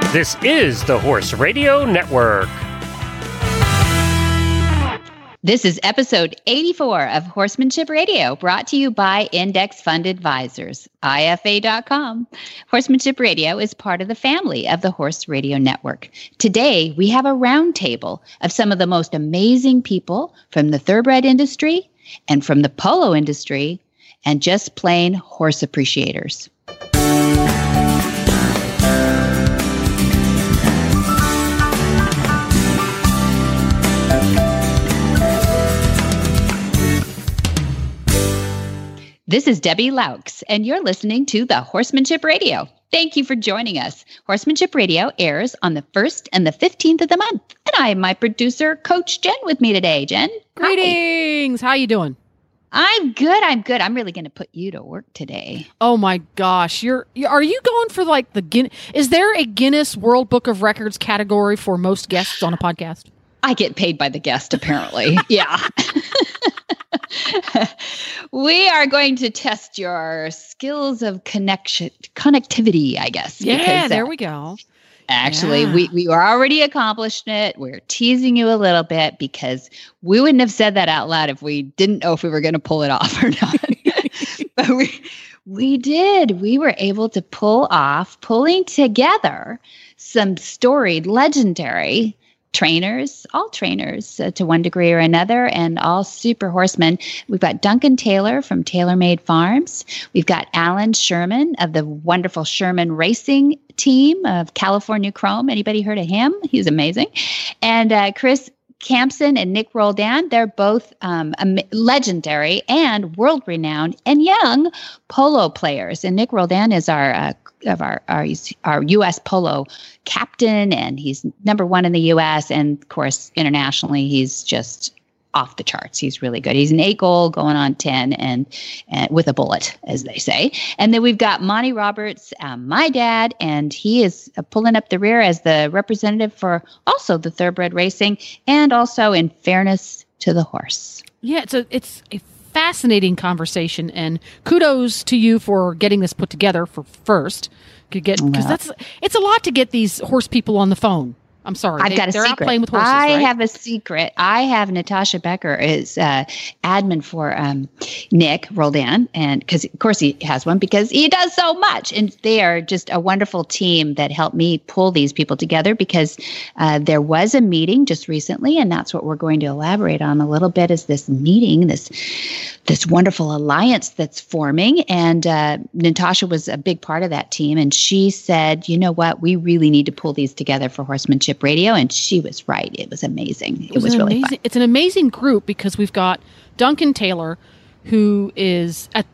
This is the Horse Radio Network. This is episode 84 of Horsemanship Radio, brought to you by Index Fund Advisors, IFA.com. Horsemanship Radio is part of the family of the Horse Radio Network. Today, we have a roundtable of some of the most amazing people from the thoroughbred industry and from the polo industry and just plain horse appreciators. This is Debbie Laux, and you're listening to the Horsemanship Radio. Thank you for joining us. Horsemanship Radio airs on the 1st and the 15th of the month. And I have my producer, Coach Jen, with me today. Jen? Greetings. Hi. How you doing? I'm good. I'm really going to put you to work today. Oh, my gosh. Are you going for like the Guinness? Is there a Guinness World Book of Records category for most guests on a podcast? I get paid by the guest, apparently. Yeah. We are going to test your skills of connectivity, I guess. Yeah, because, there we go. Actually, we were already accomplished it. We're teasing you a little bit because we wouldn't have said that out loud if we didn't know if we were going to pull it off or not. But we did. We were able to pulling together some storied, legendary all trainers to one degree or another, and all super horsemen. We've got Duncan Taylor from TaylorMade Farms. We've got Alan Sherman of the wonderful Sherman Racing team of California Chrome. Anybody heard of him? He's amazing. And Chris Campson and Nick Roldan, they're both legendary and world-renowned and young polo players. And Nick Roldan is our U.S. polo captain, and he's number one in the U.S. And of course, internationally, he's just off the charts. He's really good. He's an 8-goal going on 10 and with a bullet, as they say. And then we've got Monty Roberts, my dad, and he is pulling up the rear as the representative for also the thoroughbred racing and also in fairness to the horse. Yeah, it's a fascinating conversation, and kudos to you for getting this put together first. Because it's a lot to get these horse people on the phone. I'm sorry. I've got a secret. They're out playing with horses, right? have a secret. I have Natasha Becker is admin for Nick Roldan, and because of course he has one because he does so much, and they are just a wonderful team that helped me pull these people together. Because there was a meeting just recently, and that's what we're going to elaborate on a little bit. Is this meeting, this wonderful alliance that's forming, and Natasha was a big part of that team, and she said, "You know what? We really need to pull these together for Horsemanship Radio," and she was right. It was amazing. It was really fun. It's an amazing group because we've got Duncan Taylor, who is at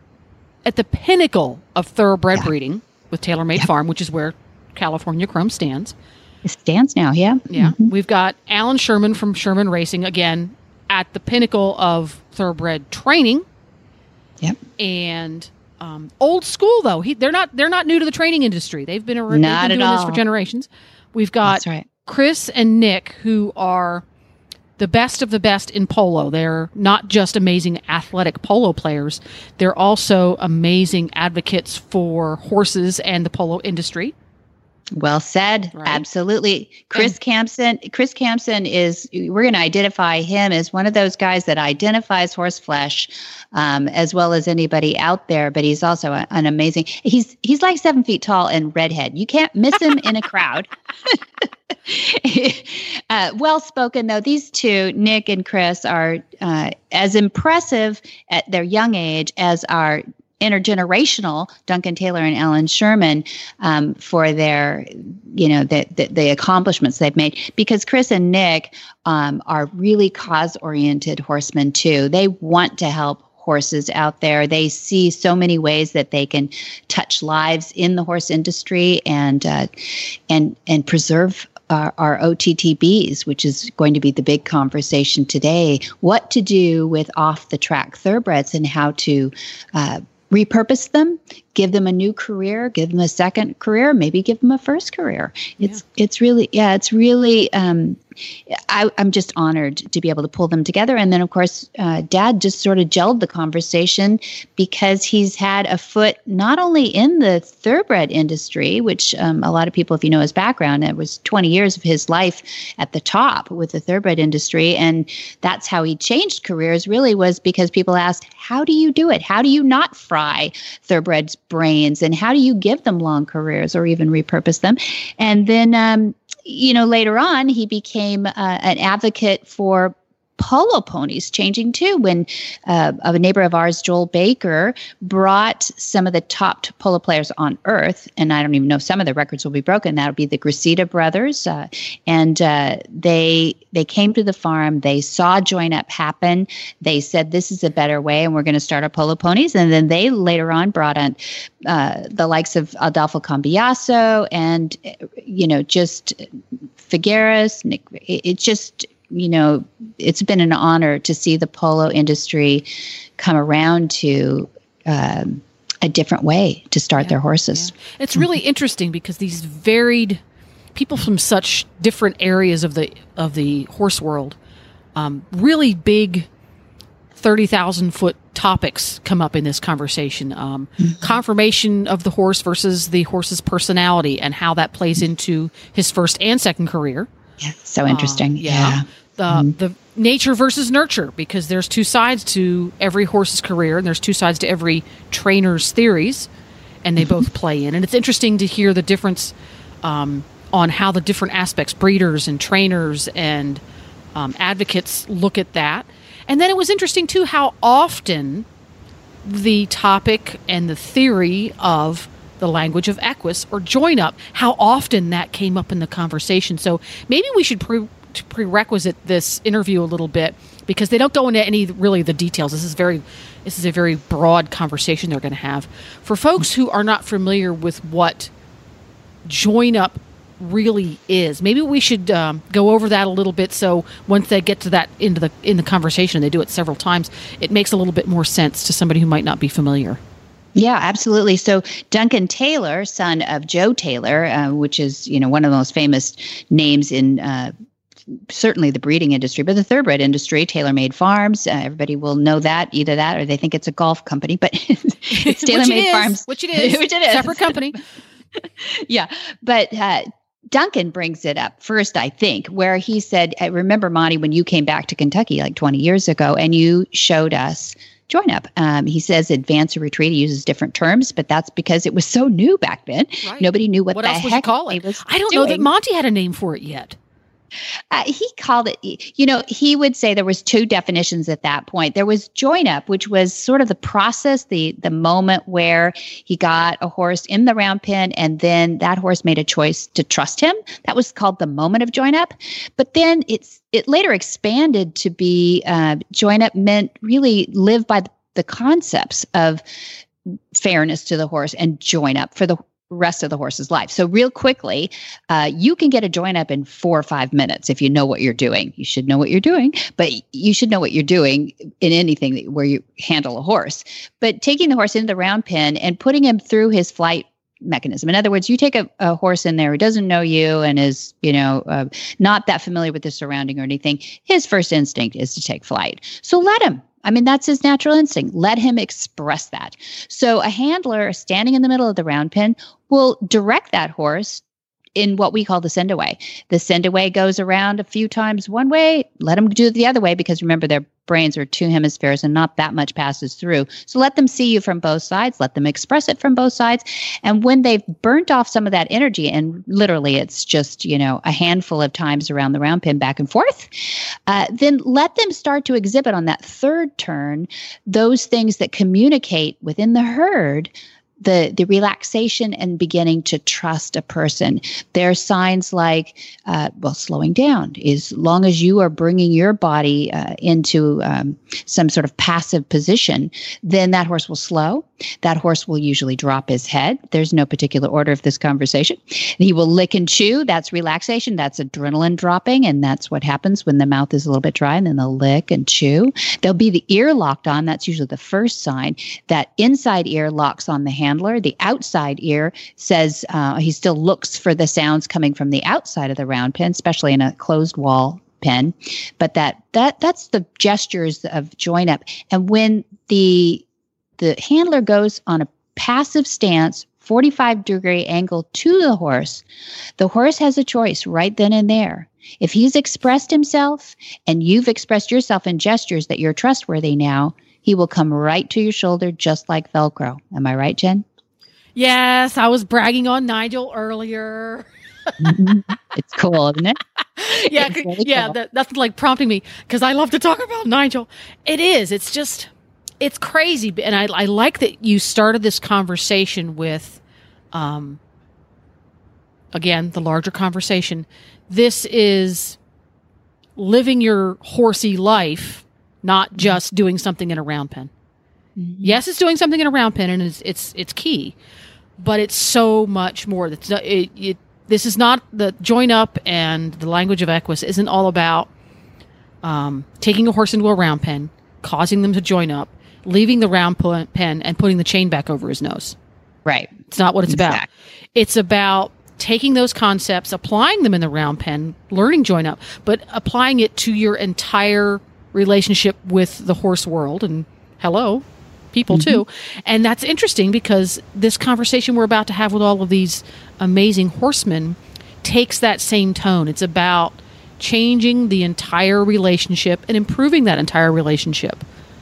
the pinnacle of thoroughbred breeding with TaylorMade Farm, which is where California Chrome stands. It stands now, yeah. Yeah. Mm-hmm. We've got Alan Sherman from Sherman Racing, again, at the pinnacle of thoroughbred training. Yep. And old school, though. They're not new to the training industry. They've been doing this for generations. We've got Chris and Nick, who are the best of the best in polo. They're not just amazing athletic polo players. They're also amazing advocates for horses and the polo industry. Well said. Right? Absolutely. Chris Campson is, we're going to identify him as one of those guys that identifies horse flesh as well as anybody out there, but he's also an amazing, he's like 7 feet tall and redhead. You can't miss him in a crowd. Well-spoken, though. These two, Nick and Chris, are as impressive at their young age as our intergenerational Duncan Taylor and Alan Sherman for their, the accomplishments they've made. Because Chris and Nick are really cause-oriented horsemen too. They want to help horses out there. They see so many ways that they can touch lives in the horse industry and preserve our OTTBs, which is going to be the big conversation today. What to do with off-the-track thoroughbreds and how to repurpose them, give them a new career, give them a second career, maybe give them a first career. It's really, I'm just honored to be able to pull them together. And then, of course, Dad just sort of gelled the conversation because he's had a foot not only in the thoroughbred industry, which a lot of people, if you know his background, it was 20 years of his life at the top with the thoroughbred industry. And that's how he changed careers, really, was because people asked, how do you do it? How do you not fry thoroughbreds' brains? And how do you give them long careers or even repurpose them? And then, later on, he became an advocate for polo ponies changing too, when a neighbor of ours, Joel Baker, brought some of the top polo players on earth, and I don't even know if some of the records will be broken. That would be the Gracida brothers, and they came to the farm. They saw Join Up happen. They said, this is a better way, and we're going to start our polo ponies. And then they later on brought on the likes of Adolfo Cambiaso and, just Figueres. It just... it's been an honor to see the polo industry come around to a different way to start their horses. Yeah. It's really interesting because these varied people from such different areas of the horse world, really big 30,000-foot topics come up in this conversation. Confirmation of the horse versus the horse's personality and how that plays into his first and second career. Yeah, so interesting. The nature versus nurture, because there's two sides to every horse's career, and there's two sides to every trainer's theories, and they both play in. And it's interesting to hear the difference on how the different aspects, breeders and trainers and advocates, look at that. And then it was interesting, too, how often the topic and the theory of the language of equus or join up, how often that came up in the conversation. So maybe we should prerequisite this interview a little bit, because they don't go into any really the details. This is a very broad conversation they're going to have. For folks who are not familiar with what join up really is, maybe we should go over that a little bit, so once they get to that in the conversation, they do it several times, it makes a little bit more sense to somebody who might not be familiar. Yeah, absolutely. So Duncan Taylor, son of Joe Taylor, which is, one of the most famous names in certainly the breeding industry, but the thoroughbred industry, TaylorMade Farms. Everybody will know that, either that or they think it's a golf company, but it's TaylorMade Farms. Which it is. Separate company. Yeah. But Duncan brings it up first, I think, where he said, I remember, Monty, when you came back to Kentucky like 20 years ago and you showed us Join Up. He says advance or retreat. He uses different terms, but that's because it was so new back then. Right. Nobody knew what the else heck would you call it. I don't know that Monty had a name for it yet. He called it, he would say there was two definitions at that point. There was join up, which was sort of the process, the moment where he got a horse in the round pen and then that horse made a choice to trust him. That was called the moment of join up. But then it later expanded to be join up meant really live by the concepts of fairness to the horse and join up for the rest of the horse's life. So real quickly, you can get a join up in 4 or 5 minutes if you know what you're doing. You should know what you're doing, but you should know what you're doing in anything where you handle a horse. But taking the horse into the round pen and putting him through his flight mechanism. In other words, you take a horse in there who doesn't know you and is, not that familiar with the surrounding or anything. His first instinct is to take flight. So let him. I mean, that's his natural instinct. Let him express that. So a handler standing in the middle of the round pen will direct that horse in what we call the send away. The send away goes around a few times one way, let them do it the other way, because remember, their brains are 2 hemispheres and not that much passes through. So let them see you from both sides, let them express it from both sides. And when they've burnt off some of that energy, and literally it's just, a handful of times around the round pen back and forth, then let them start to exhibit on that third turn those things that communicate within the herd the relaxation and beginning to trust a person. There are signs like, slowing down. As long as you are bringing your body into some sort of passive position, then that horse will slow. That horse will usually drop his head. There's no particular order of this conversation. He will lick and chew. That's relaxation. That's adrenaline dropping. And that's what happens when the mouth is a little bit dry, and then they'll lick and chew. There'll be the ear locked on. That's usually the first sign. That inside ear locks on the hand handler. The outside ear says he still looks for the sounds coming from the outside of the round pen, especially in a closed wall pen. But that's the gestures of join up. And when the handler goes on a passive stance, 45-degree angle to the horse has a choice right then and there. If he's expressed himself and you've expressed yourself in gestures that you're trustworthy now, he will come right to your shoulder just like Velcro. Am I right, Jen? Yes, I was bragging on Nigel earlier. It's cool, isn't it? Yeah, really cool. That's like prompting me because I love to talk about Nigel. It is. It's just, it's crazy. And I like that you started this conversation with, again, the larger conversation. This is living your horsey life, not just doing something in a round pen. Mm-hmm. Yes, it's doing something in a round pen, and it's key, but it's so much more. This is not the join up, and the language of Equus isn't all about taking a horse into a round pen, causing them to join up, leaving the round pen, and putting the chain back over his nose. Right. It's not what it's about. It's about taking those concepts, applying them in the round pen, learning join up, but applying it to your entire relationship with the horse world and people too. And that's interesting because this conversation we're about to have with all of these amazing horsemen takes that same tone. It's about changing the entire relationship and improving that entire relationship.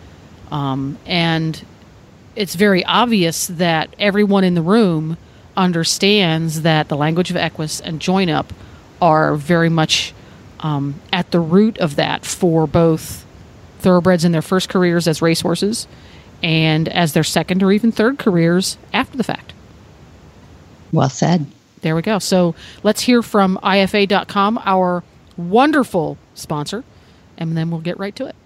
And it's very obvious that everyone in the room understands that the language of Equus and join up are very much at the root of that for both thoroughbreds in their first careers as racehorses and as their second or even third careers after the fact. Well said. There we go. So let's hear from IFA.com, our wonderful sponsor, and then we'll get right to it.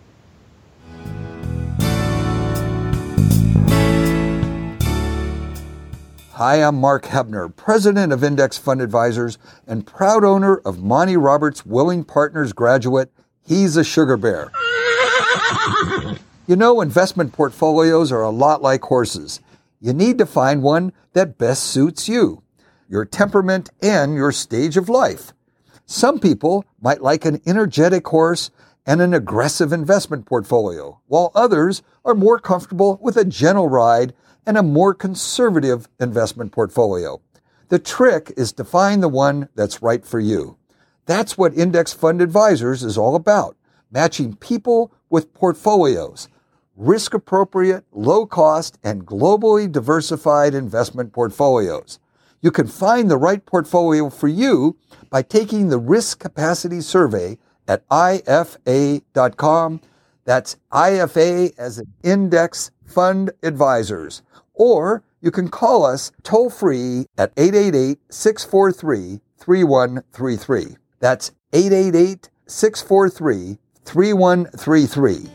Hi, I'm Mark Hebner, president of Index Fund Advisors and proud owner of Monty Roberts Willing Partners graduate, He's a Sugar Bear. You know, investment portfolios are a lot like horses. You need to find one that best suits you, your temperament, and your stage of life. Some people might like an energetic horse and an aggressive investment portfolio, while others are more comfortable with a gentle ride and a more conservative investment portfolio. The trick is to find the one that's right for you. That's what Index Fund Advisors is all about, matching people with portfolios, risk-appropriate, low-cost, and globally diversified investment portfolios. You can find the right portfolio for you by taking the Risk Capacity Survey at IFA.com. That's IFA as in Index Fund Advisors. Or you can call us toll-free at 888-643-3133. That's 888-643-3133.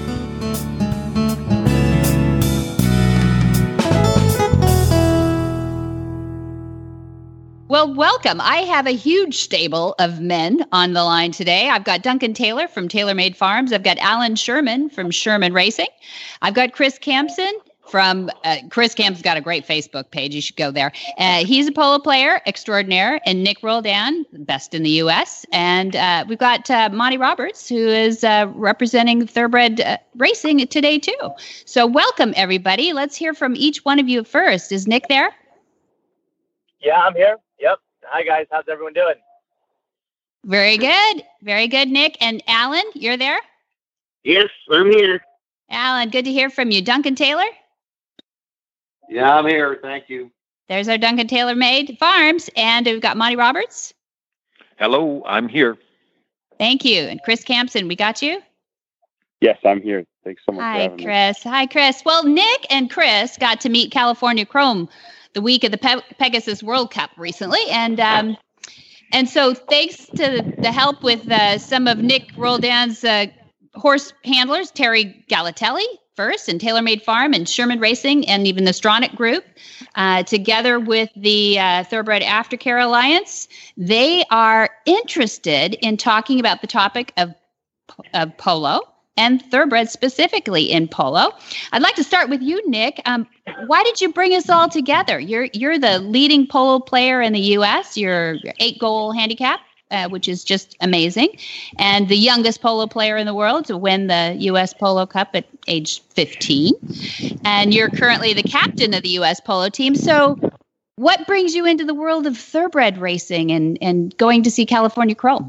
Well, welcome. I have a huge stable of men on the line today. I've got Duncan Taylor from TaylorMade Farms. I've got Alan Sherman from Sherman Racing. I've got Chris Campson from Chris Camp's got a great Facebook page. You should go there. He's a polo player extraordinaire, and Nick Roldan, best in the U.S. And we've got Monty Roberts, who is representing thoroughbred racing today too. So welcome, everybody. Let's hear from each one of you first. Is Nick there? Yeah, I'm here. Yep. Hi, guys. How's everyone doing? Very good. Very good, Nick. And Alan, you're there? Yes, I'm here. Alan, good to hear from you. Duncan Taylor? Yeah, I'm here. Thank you. There's our Duncan TaylorMade Farms. And we've got Monty Roberts. Hello, I'm here. Thank you. And Chris Campson, we got you? Yes, I'm here. Thanks so much for having me. Hi, Chris. Well, Nick and Chris got to meet California Chrome the week of the Pegasus World Cup recently. And so thanks to the help with some of Nick Roldan's horse handlers, Terry Galatelli first, and TaylorMade Farm and Sherman Racing, and even the Stronach Group, together with the Thoroughbred Aftercare Alliance, they are interested in talking about the topic of polo, and thoroughbreds specifically in polo. I'd like to start with you, Nick. Why did you bring us all together? You're the leading polo player in the U.S. You're 8-goal handicap, which is just amazing, and the youngest polo player in the world to win the U.S. Polo Cup at age 15. And you're currently the captain of the U.S. polo team. So what brings you into the world of thoroughbred racing and going to see California Chrome?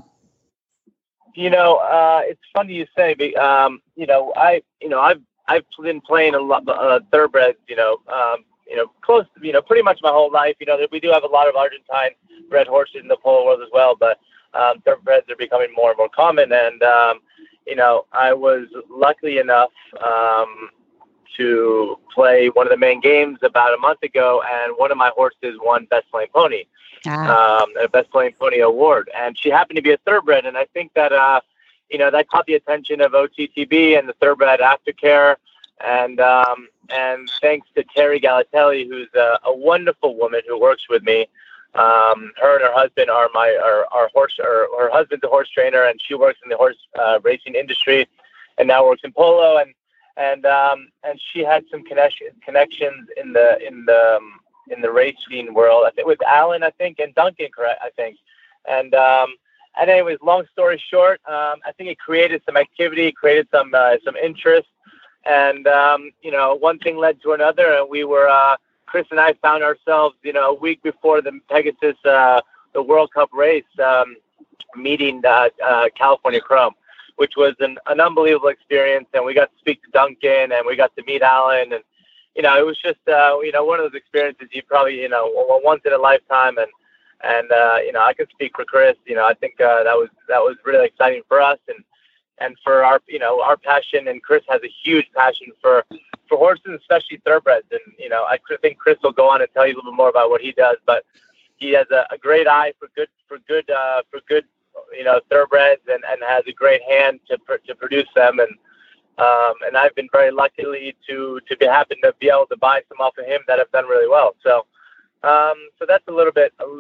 It's funny you say. I've been playing a lot thoroughbreds. Close. Pretty much my whole life. We do have a lot of Argentine bred horses in the polo world as well, but thoroughbreds are becoming more and more common. And I was lucky enough to play one of the main games about a month ago, and one of my horses won Best Playing Pony, a Best Playing Pony award, and she happened to be a thoroughbred. And I think that that caught the attention of OTTB and the Thoroughbred Aftercare, and thanks to Terry Galatelli, who's a wonderful woman who works with me. Her and her husband are our horse. Her husband's a horse trainer, and she works in the horse racing industry, and now works in polo. And she had some connections in the racing world. I think with Alan, and Duncan, correct? I think. And anyways, long story short, I think it created some activity, created some interest, and one thing led to another, and we were. Chris and I found ourselves, a week before the Pegasus, the World Cup race, meeting California Chrome, which was an unbelievable experience. And we got to speak to Duncan, and we got to meet Alan, and it was just one of those experiences you probably once in a lifetime. And I can speak for Chris. I think that was really exciting for us and for our passion. And Chris has a huge passion for horses, especially thoroughbreds. And I think Chris will go on and tell you a little bit more about what he does, but he has a great eye for good thoroughbreds, and has a great hand to produce them. And I've been very lucky to happen to be able to buy some off of him that have done really well. So that's a little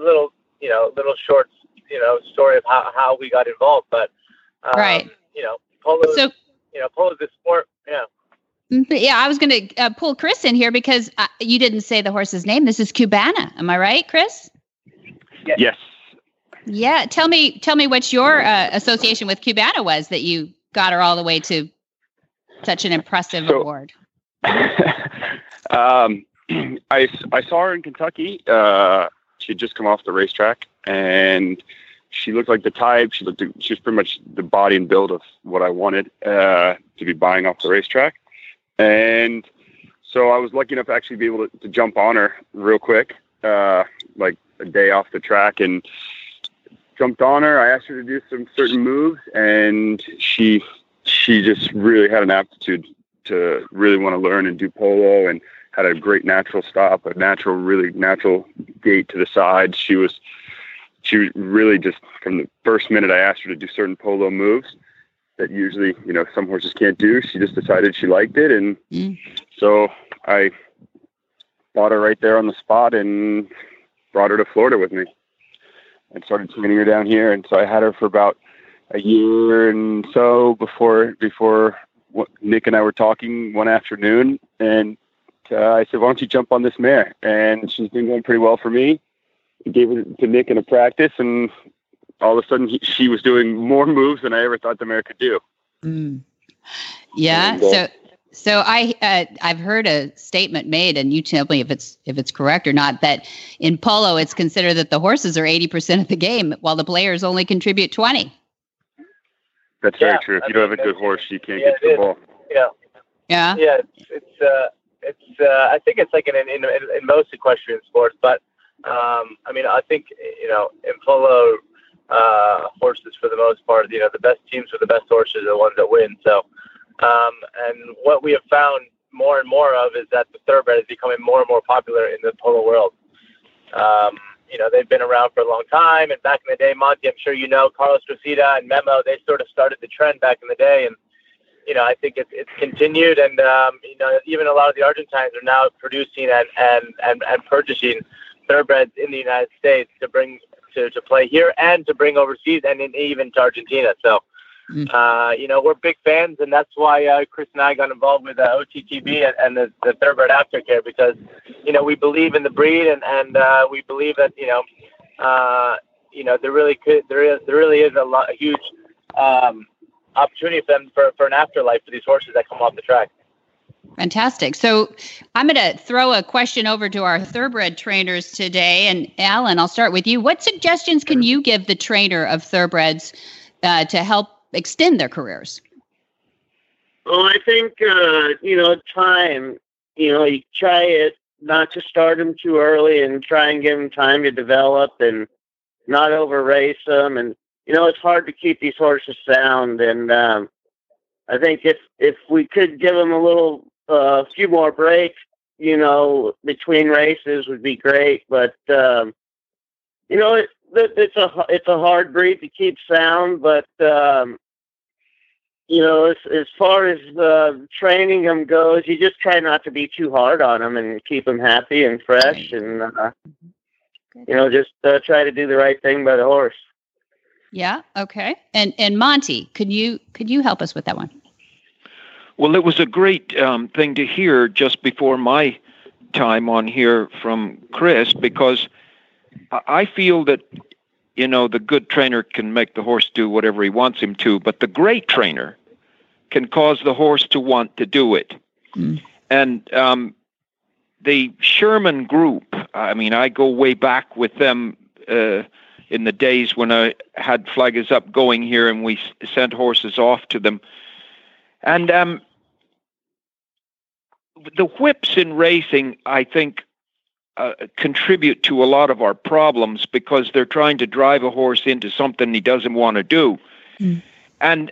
short story of how we got involved. But right. Polo. So polo is a sport. Yeah. Yeah, I was going to pull Chris in here because you didn't say the horse's name. This is Cubana. Am I right, Chris? Yes. Yeah. Tell me what your association with Cubana was that you got her all the way to such an impressive award. I saw her in Kentucky. She had just come off the racetrack, and she looked like the type. She was pretty much the body and build of what I wanted to be buying off the racetrack. And so I was lucky enough to actually be able to jump on her real quick, like a day off the track, and jumped on her. I asked her to do some certain moves, and she just really had an aptitude to really want to learn and do polo, and had a great natural stop, really natural gait to the side. She was really just, from the first minute I asked her to do certain polo moves that usually, some horses can't do, she just decided she liked it. And so I bought her right there on the spot and brought her to Florida with me and started training her down here. And so I had her for about a year and so before Nick and I were talking one afternoon, and I said, why don't you jump on this mare? And she's been going pretty well for me. I gave it to Nick in a practice, and all of a sudden she was doing more moves than I ever thought the mare could do. Yeah. And, so I've heard a statement made, and you tell me if it's correct or not, that in polo it's considered that the horses are 80% of the game, while the players only contribute 20%. That's very true. If you don't have a good horse, you can't get to the ball. Yeah. Yeah. Yeah. It's I think it's like in most equestrian sports, but I think in polo, horses for the most part, the best teams with the best horses are the ones that win. So, and what we have found more and more of is that the thoroughbred is becoming more and more popular in the polo world. They've been around for a long time, and back in the day, Monty, I'm sure Carlos Rosita and Memo, they sort of started the trend back in the day, and I think it's continued, and even a lot of the Argentines are now producing and purchasing thoroughbreds in the United States to bring to play here and to bring overseas and even to Argentina. So We're big fans, and that's why Chris and I got involved with OTTB and the Thoroughbred Aftercare, because we believe in the breed, and we believe that there really is a huge opportunity for them for an afterlife for these horses that come off the track. Fantastic. So I'm going to throw a question over to our thoroughbred trainers today. And Alan, I'll start with you. What suggestions can you give the trainer of thoroughbreds to help extend their careers? Well, I think, time, you try it not to start them too early and try and give them time to develop and not over race them. And, it's hard to keep these horses sound. And I think if we could give them a few more breaks, between races would be great. But, it's a hard breed to keep sound, but, as far as training them goes, you just try not to be too hard on them and keep them happy and fresh, and just try to do the right thing by the horse. Yeah. Okay. And Monty, could you help us with that one? Well, it was a great thing to hear just before my time on here from Chris, because I feel that the good trainer can make the horse do whatever he wants him to, but the great trainer can cause the horse to want to do it. And the Sherman group, I go way back with them in the days when I had Flaggers Up going here and we sent horses off to them. And the whips in racing, I think, contribute to a lot of our problems because they're trying to drive a horse into something he doesn't want to do. And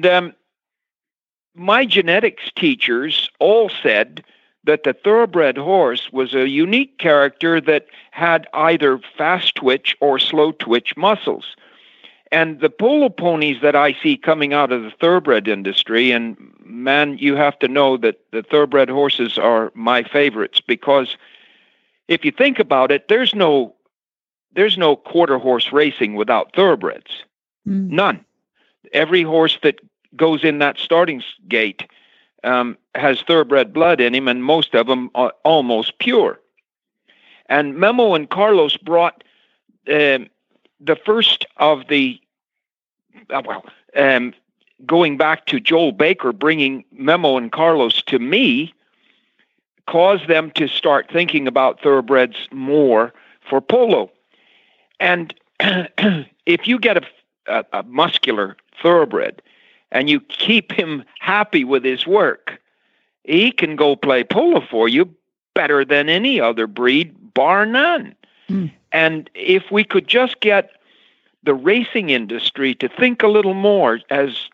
my genetics teachers all said that the thoroughbred horse was a unique character that had either fast twitch or slow twitch muscles. And the polo ponies that I see coming out of the thoroughbred industry, and man, you have to know that the thoroughbred horses are my favorites, because if you think about it, there's no quarter horse racing without thoroughbreds. None. Every horse that goes in that starting gate has thoroughbred blood in him, and most of them are almost pure. And Memo and Carlos brought the first of the, going back to Joel Baker, bringing Memo and Carlos to me, caused them to start thinking about thoroughbreds more for polo. And if you get a muscular thoroughbred and you keep him happy with his work, he can go play polo for you better than any other breed, bar none. And if we could just get the racing industry to think a little more, as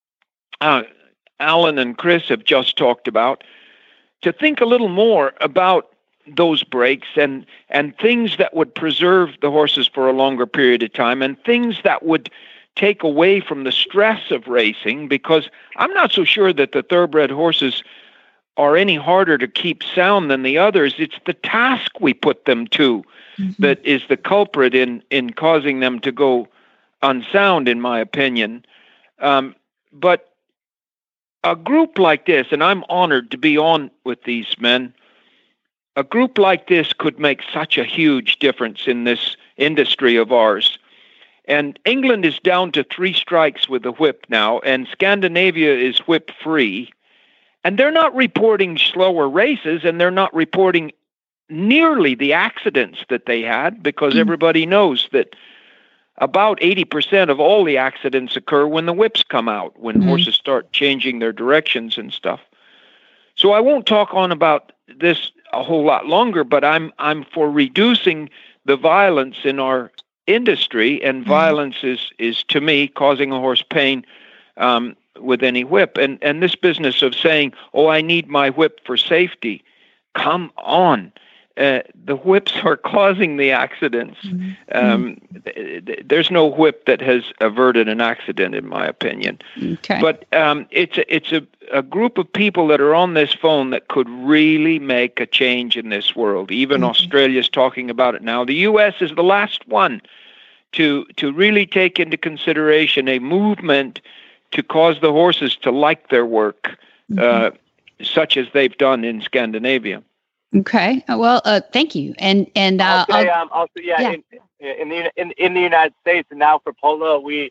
Alan and Chris have just talked about, to think a little more about those breaks and things that would preserve the horses for a longer period of time, and things that would take away from the stress of racing, because I'm not so sure that the thoroughbred horses are any harder to keep sound than the others. It's the task we put them to that is the culprit in causing them to go unsound, in my opinion. But a group like this, and I'm honored to be on with these men, a group like this could make such a huge difference in this industry of ours. And England is down to 3 strikes with the whip now, and Scandinavia is whip-free. And they're not reporting slower races, and they're not reporting nearly the accidents that they had, because everybody knows that about 80% of all the accidents occur when the whips come out, when horses start changing their directions and stuff. So I won't talk on about this a whole lot longer, but I'm for reducing the violence in our industry, and violence is to me causing a horse pain with any whip. And this business of saying, oh, I need my whip for safety, come on. The whips are causing the accidents. There's no whip that has averted an accident, in my opinion. Okay. But it's a group of people that are on this phone that could really make a change in this world. Even Australia's talking about it now. The U.S. is the last one to really take into consideration a movement to cause the horses to like their work, such as they've done in Scandinavia. Okay. Well, thank you. And also, in the United States, and now for polo, we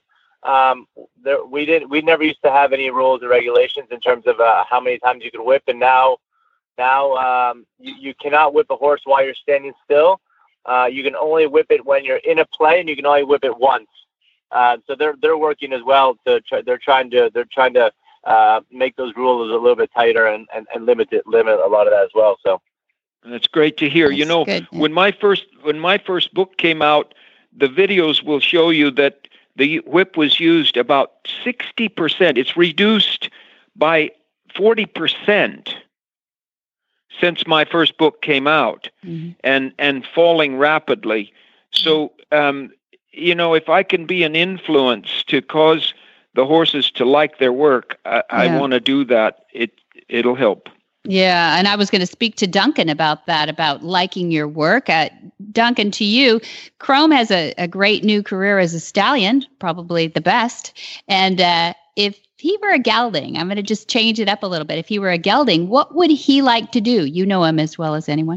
never used to have any rules or regulations in terms of how many times you could whip, and now you cannot whip a horse while you're standing still. You can only whip it when you're in a play, and you can only whip it once. So they're working as well they're trying to make those rules a little bit tighter and limit a lot of that as well. So that's great to hear. That's good. When my first book came out, the videos will show you that the whip was used about 60%. It's reduced by 40% since my first book came out, and falling rapidly. So, if I can be an influence to cause the horses to like their work, I want to do that. It'll help. Yeah, and I was going to speak to Duncan about that, about liking your work. Duncan, to you, Chrome has a great new career as a stallion, probably the best. And if he were a gelding, I'm going to just change it up a little bit. If he were a gelding, what would he like to do? You know him as well as anyone.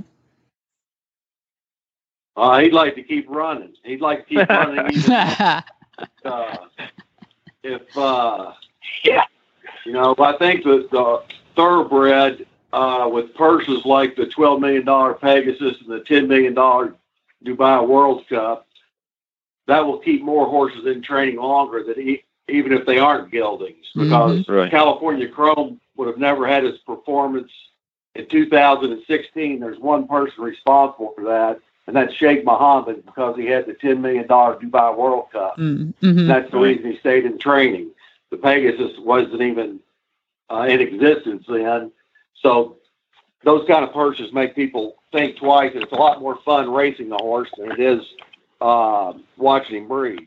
He'd like to keep running. He'd like to keep running. I think that the thoroughbred, with purses like the $12 million Pegasus and the $10 million Dubai World Cup, that will keep more horses in training longer than even if they aren't geldings, because California Chrome would have never had its performance in 2016. There's one person responsible for that, and that's Sheikh Mohammed, because he had the $10 million Dubai World Cup. That's the reason he stayed in training. The Pegasus wasn't even in existence then. So those kind of purses make people think twice, and it's a lot more fun racing the horse than it is watching him breed.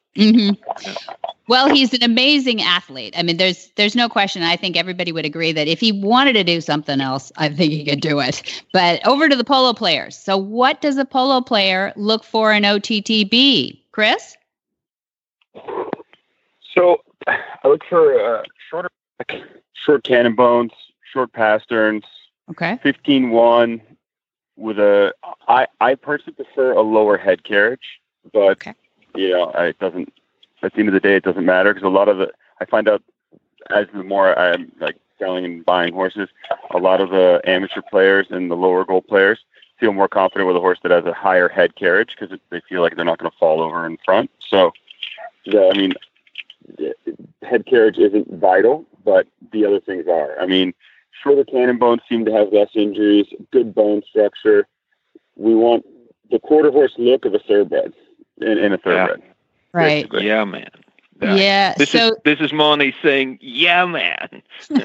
Well, he's an amazing athlete. I mean, there's no question. I think everybody would agree that if he wanted to do something else, I think he could do it. But over to the polo players. So what does a polo player look for in OTTB? Chris? So I look for short cannon bones, short pasterns. Okay. 15-1 with I personally prefer a lower head carriage, but it doesn't. At the end of the day, it doesn't matter, because a lot of I find out as the more I'm like selling and buying horses, a lot of the amateur players and the lower goal players feel more confident with a horse that has a higher head carriage, because they feel like they're not going to fall over in front. So, head carriage isn't vital, but the other things are. I mean, shorter cannon bones seem to have less injuries, good bone structure. We want the quarter horse look of a thoroughbred in a thoroughbred. Right. Basically. Yeah, man. Yeah. This is Monty saying, "Yeah, man."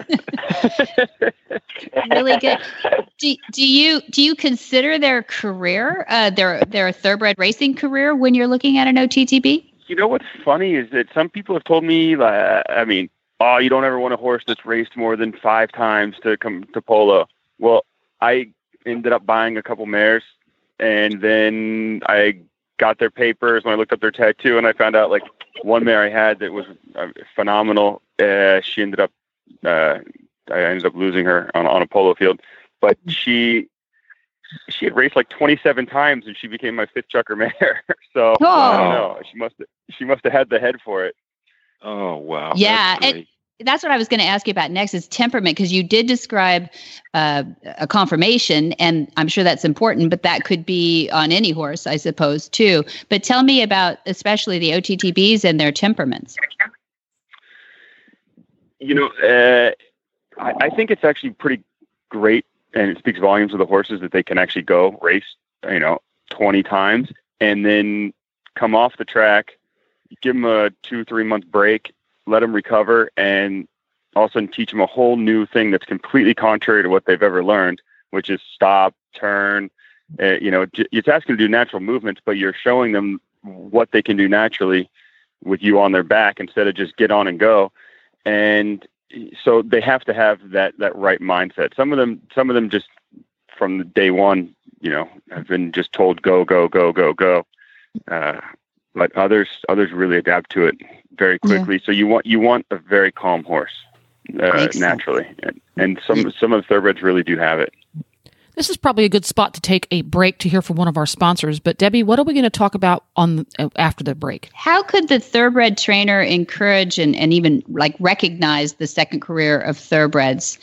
Really good. Do you consider their career, their thoroughbred racing career, when you're looking at an OTTB? You know what's funny is that some people have told me, you don't ever want a horse that's raced more than 5 times to come to polo. Well, I ended up buying a couple mares, and then I got their papers when I looked up their tattoo, and I found out like one mare I had that was phenomenal. She ended up, I ended up losing her on a polo field, but she had raced like 27 times, and she became my 5th chucker mare. So I don't know. She must have had the head for it. Oh wow! Yeah, that's what I was going to ask you about next is temperament, because you did describe a conformation, and I'm sure that's important, but that could be on any horse, I suppose, too. But tell me about especially the OTTBs and their temperaments. I think it's actually pretty great, and it speaks volumes of the horses that they can actually go race, 20 times and then come off the track, give them a 2-3 month break, let them recover, and all of a sudden teach them a whole new thing that's completely contrary to what they've ever learned, which is stop, turn. It's asking them to do natural movements, but you're showing them what they can do naturally with you on their back instead of just get on and go. And so they have to have that right mindset. Some of them just from day one, have been just told go, go, go, go, go. but others really adapt to it very quickly. So you want a very calm horse naturally, and some of the thoroughbreds really do have it. This is probably a good spot to take a break to hear from one of our sponsors. But Debbie, what are we going to talk about after the break? How could the thoroughbred trainer encourage and even recognize the second career of thoroughbreds?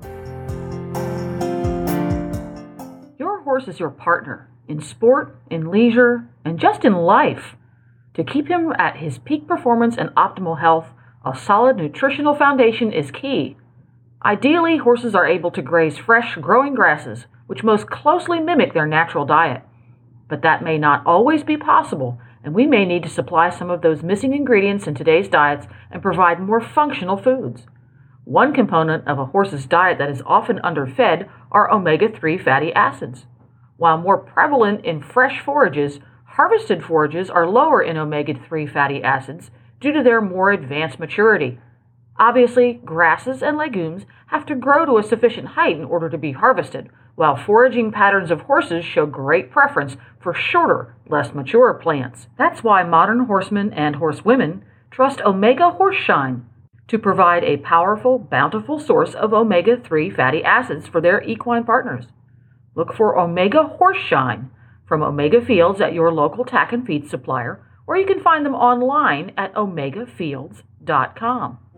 Your horse is your partner in sport, in leisure, and just in life. To keep him at his peak performance and optimal health, a solid nutritional foundation is key. Ideally, horses are able to graze fresh, growing grasses, which most closely mimic their natural diet. But that may not always be possible, and we may need to supply some of those missing ingredients in today's diets and provide more functional foods. One component of a horse's diet that is often underfed are omega-3 fatty acids. While more prevalent in fresh forages, harvested forages are lower in omega-3 fatty acids due to their more advanced maturity. Obviously, grasses and legumes have to grow to a sufficient height in order to be harvested, while foraging patterns of horses show great preference for shorter, less mature plants. That's why modern horsemen and horsewomen trust Omega Horseshine to provide a powerful, bountiful source of omega-3 fatty acids for their equine partners. Look for Omega Horseshine from Omega Fields at your local tack and feed supplier, or you can find them online at omegafields.com.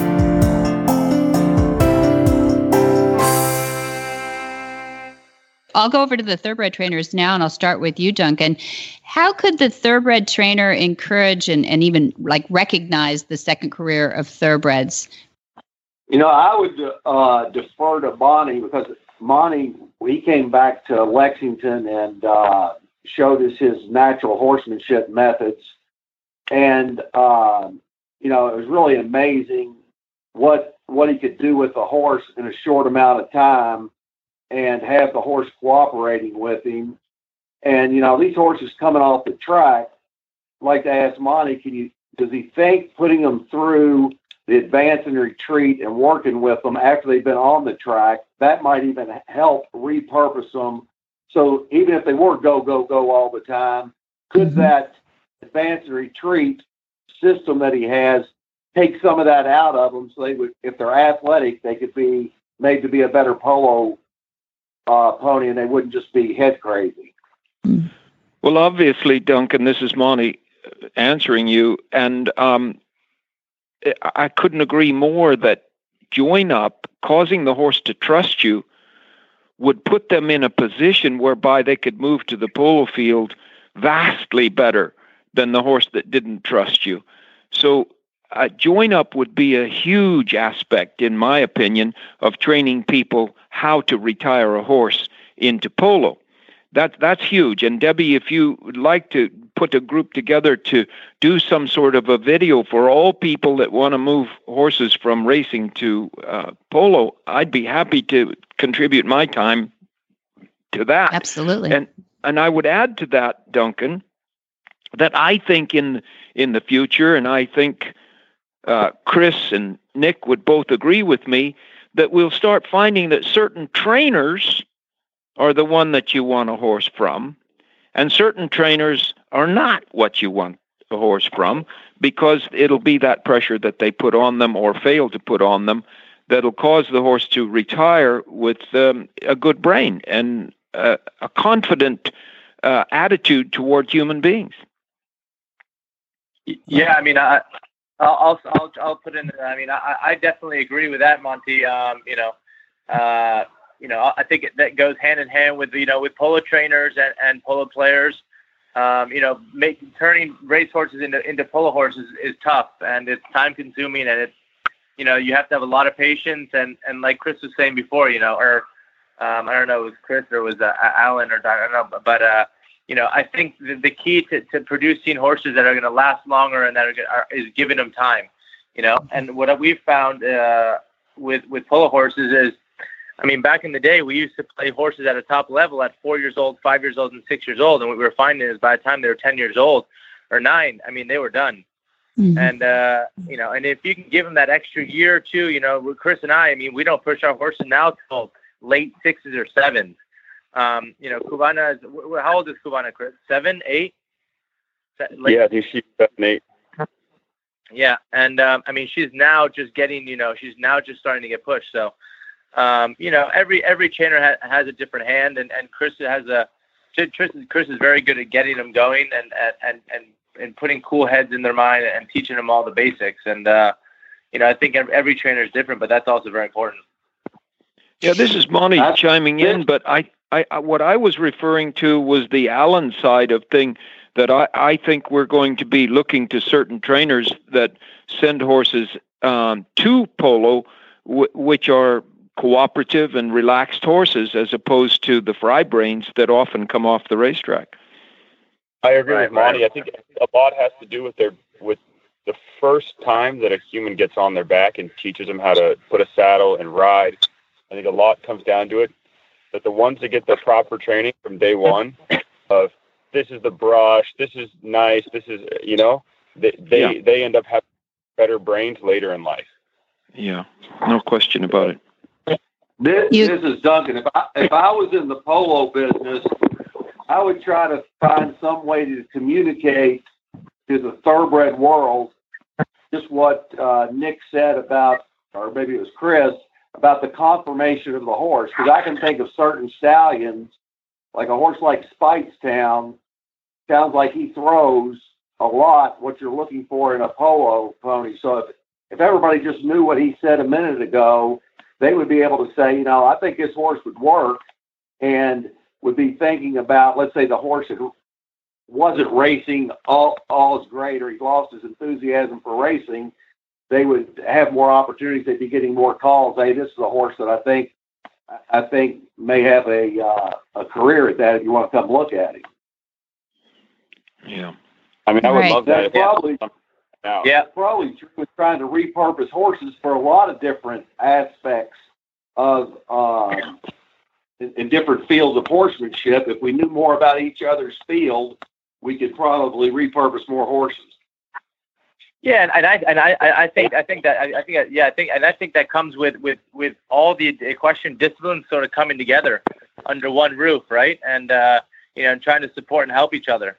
I'll go over to the thoroughbred trainers now, and I'll start with you, Duncan. How could the thoroughbred trainer encourage and even recognize the second career of thoroughbreds? I would defer to Monty, because Monty, he came back to Lexington and showed us his natural horsemanship methods. And, it was really amazing what he could do with a horse in a short amount of time and have the horse cooperating with him. And, these horses coming off the track, I'd like to ask Monty, does he think putting them through the advance and retreat and working with them after they've been on the track, that might even help repurpose them? So even if they were go all the time, could that advance and retreat system that he has take some of that out of them, so they would, if they're athletic, they could be made to be a better polo pony, and they wouldn't just be head crazy? Well, obviously, Duncan, this is Monty answering you, and I couldn't agree more that join up, causing the horse to trust you, would put them in a position whereby they could move to the polo field vastly better than the horse that didn't trust you. So join up would be a huge aspect, in my opinion, of training people how to retire a horse into polo. That's huge. And Debbie, if you would like to put a group together to do some sort of a video for all people that want to move horses from racing to polo, I'd be happy to contribute my time to that. Absolutely. And I would add to that, Duncan, that I think in the future, and I think Chris and Nick would both agree with me, that we'll start finding that certain trainers are the one that you want a horse from, and certain trainers are not what you want a horse from, because it'll be that pressure that they put on them or fail to put on them that'll cause the horse to retire with a good brain and a confident attitude toward human beings. Yeah, I mean, I'll put in. I mean, I definitely agree with that, Monty. I think that goes hand in hand with with polo trainers and polo players. Turning race horses into polo horses is tough, and it's time consuming, and it's you have to have a lot of patience, and like Chris was saying before, I don't know, it was Chris or it was Alan, or I don't know, but I think the key to producing horses that are going to last longer and that is giving them time, and what we've found with polo horses is, I mean, back in the day, we used to play horses at a top level at 4 years old, 5 years old, and 6 years old. And what we were finding is by the time they were 10 years old or 9, I mean, they were done. Mm-hmm. And, and if you can give them that extra year or two, with Chris and I mean, we don't push our horses now till late 6s or 7s. Cubana how old is Cubana, Chris? 7, 8? Yeah, I think she's 7-8. Yeah, and I mean, she's now just getting, she's now just starting to get pushed. So, every trainer has a different hand, and Chris is very good at getting them going and putting cool heads in their mind and teaching them all the basics. And I think every trainer is different, but that's also very important. Yeah, this is Monty chiming in, but I what I was referring to was the Allen side of thing. That I think we're going to be looking to certain trainers that send horses to polo, which are cooperative and relaxed horses, as opposed to the fry brains that often come off the racetrack. I agree with Monty. I think a lot has to do with the first time that a human gets on their back and teaches them how to put a saddle and ride. I think a lot comes down to it. That the ones that get the proper training from day one of this is the brush, this is nice, this is, they end up having better brains later in life. Yeah, no question about it. This is Duncan. If I was in the polo business, I would try to find some way to communicate to the thoroughbred world just what Nick said about, or maybe it was Chris, about the conformation of the horse. Because I can think of certain stallions, like a horse like Speightstown, sounds like he throws a lot what you're looking for in a polo pony. So if everybody just knew what he said a minute ago, they would be able to say, I think this horse would work, and would be thinking about, let's say the horse that wasn't racing all is great, or he lost his enthusiasm for racing, they would have more opportunities. They'd be getting more calls. Hey, this is a horse that I think may have a career at that if you want to come look at him. Yeah. I mean, I would love that. That's probably true with trying to repurpose horses for a lot of different aspects of in different fields of horsemanship. If we knew more about each other's field, we could probably repurpose more horses. Yeah, and I think that comes with all the equestrian disciplines sort of coming together under one roof, right? And and trying to support and help each other.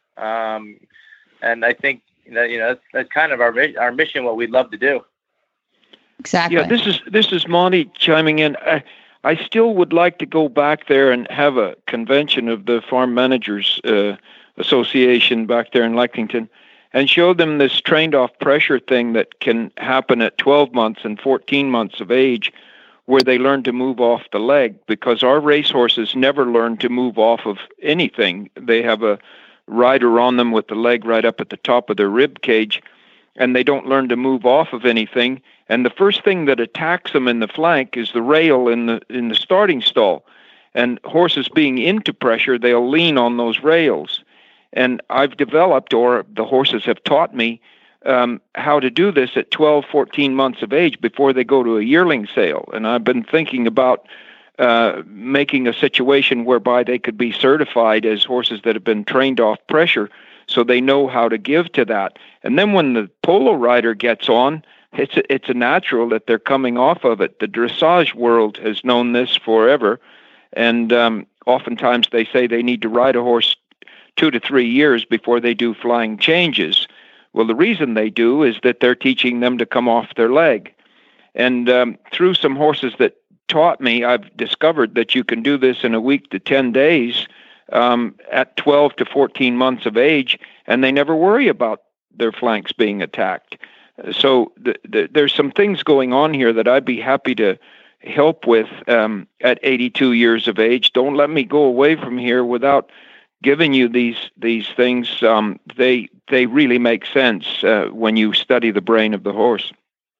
And I think that's kind of our mission, what we'd love to do. Exactly. Yeah, this is Monty chiming in. I still would like to go back there and have a convention of the Farm Managers Association back there in Lexington, and show them this trained off pressure thing that can happen at 12 months and 14 months of age, where they learn to move off the leg, because our racehorses never learn to move off of anything. They have a rider on them with the leg right up at the top of their rib cage, and they don't learn to move off of anything. And the first thing that attacks them in the flank is the rail in the starting stall. And horses being into pressure, they'll lean on those rails. And I've developed, or the horses have taught me, how to do this at 12, 14 months of age before they go to a yearling sale. And I've been thinking about making a situation whereby they could be certified as horses that have been trained off pressure, so they know how to give to that. And then when the polo rider gets on, it's a natural that they're coming off of it. The dressage world has known this forever. And oftentimes they say they need to ride a horse 2 to 3 years before they do flying changes. Well, the reason they do is that they're teaching them to come off their leg. And through some horses that taught me, I've discovered that you can do this in a week to 10 days at 12 to 14 months of age, and they never worry about their flanks being attacked. So there's some things going on here that I'd be happy to help with at 82 years of age. Don't let me go away from here without giving you these things. They really make sense when you study the brain of the horse.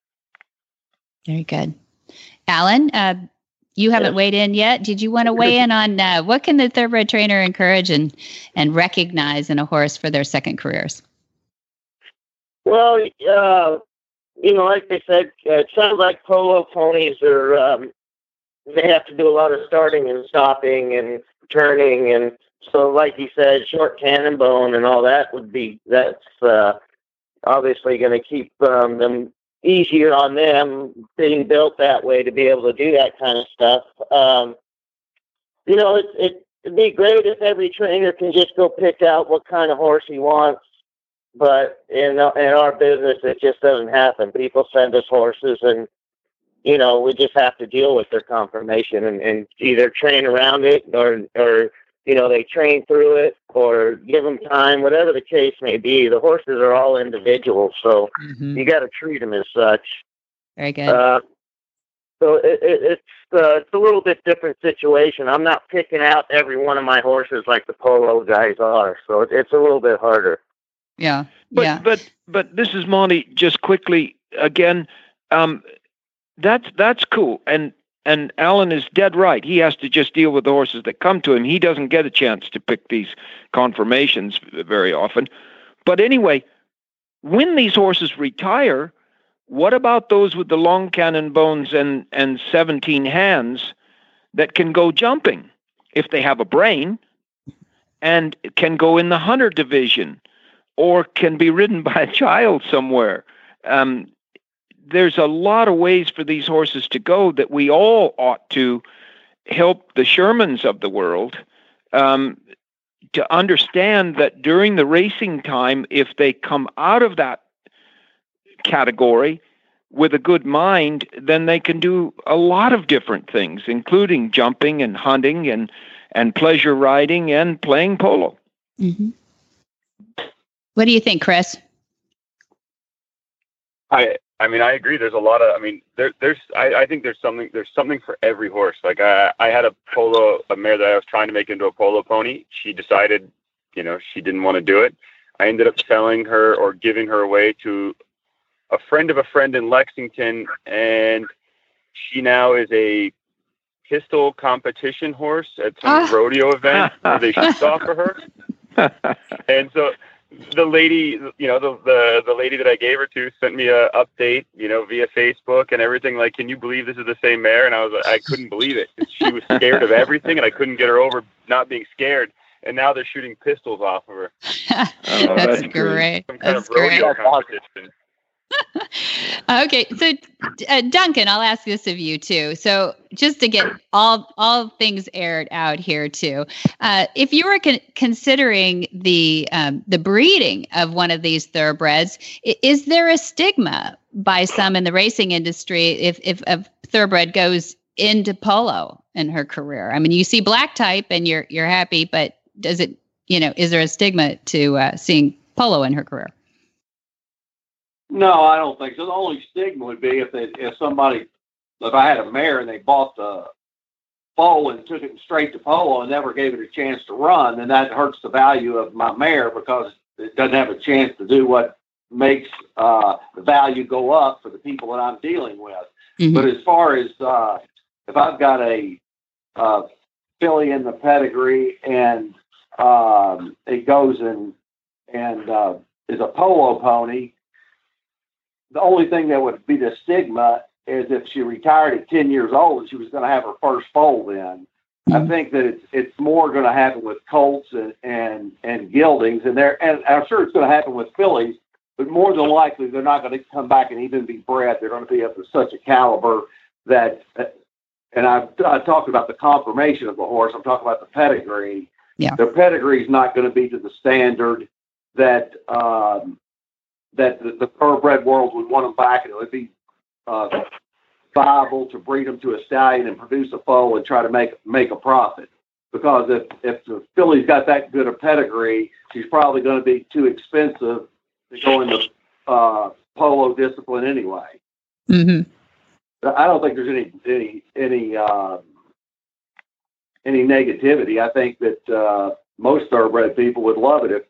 Very good. Alan, you haven't weighed in yet. Did you want to weigh in on what can the thoroughbred trainer encourage and recognize in a horse for their second careers? Well, like they said, it sounds like polo ponies are, they have to do a lot of starting and stopping and turning. And so, like you said, short cannon bone and all that's obviously going to keep them easier on them, being built that way to be able to do that kind of stuff. It'd be great if every trainer can just go pick out what kind of horse he wants But in our business, it just doesn't happen. People send us horses, and we just have to deal with their conformation and either train around it or they train through it or give them time, whatever the case may be. The horses are all individuals, so you got to treat them as such. Very good. So it's a little bit different situation. I'm not picking out every one of my horses like the polo guys are, so it's a little bit harder. Yeah. But this is Monty. Just quickly again, that's cool. And Alan is dead right. He has to just deal with the horses that come to him. He doesn't get a chance to pick these conformations very often. But anyway, when these horses retire, what about those with the long cannon bones and 17 hands that can go jumping if they have a brain and can go in the hunter division or can be ridden by a child somewhere? There's a lot of ways for these horses to go that we all ought to help the Shermans of the world to understand that during the racing time, if they come out of that category with a good mind, then they can do a lot of different things, including jumping and hunting and pleasure riding and playing polo. Mm-hmm. What do you think, Chris? I mean, I agree. There's a lot of, I think there's something for every horse. Like I had a mare that I was trying to make into a polo pony. She decided, she didn't want to do it. I ended up selling her or giving her away to a friend of a friend in Lexington. And she now is a pistol competition horse at some rodeo event where they shoot off for her. And so the lady, the lady that I gave her to sent me a update, via Facebook and everything. Like, can you believe this is the same mare? And I couldn't believe it. She was scared of everything, and I couldn't get her over not being scared. And now they're shooting pistols off of her. That's great. Some kind of rodeo competition. Okay, so Duncan, I'll ask this of you too. So just to get all things aired out here too, if you were considering the breeding of one of these thoroughbreds, is there a stigma by some in the racing industry if a thoroughbred goes into polo in her career? I mean, you see black type and you're happy, but does it? Is there a stigma to seeing polo in her career? No, I don't think so. The only stigma would be if I had a mare and they bought the foal and took it straight to polo and never gave it a chance to run, then that hurts the value of my mare because it doesn't have a chance to do what makes the value go up for the people that I'm dealing with. Mm-hmm. But as far as if I've got a filly in the pedigree and it goes and is a polo pony, the only thing that would be the stigma is if she retired at 10 years old and she was going to have her first foal then. I think that it's more going to happen with colts and geldings, and I'm sure it's going to happen with fillies, but more than likely they're not going to come back and even be bred. They're going to be of such a caliber that, and I talked about the conformation of the horse. I'm talking about the pedigree. Yeah. The pedigree is not going to be to the standard that the thoroughbred world would want them back, and it would be viable to breed them to a stallion and produce a foal and try to make a profit. Because if the filly's got that good a pedigree, she's probably going to be too expensive to go into polo discipline anyway. Mm-hmm. I don't think there's any negativity. I think that most thoroughbred people would love it if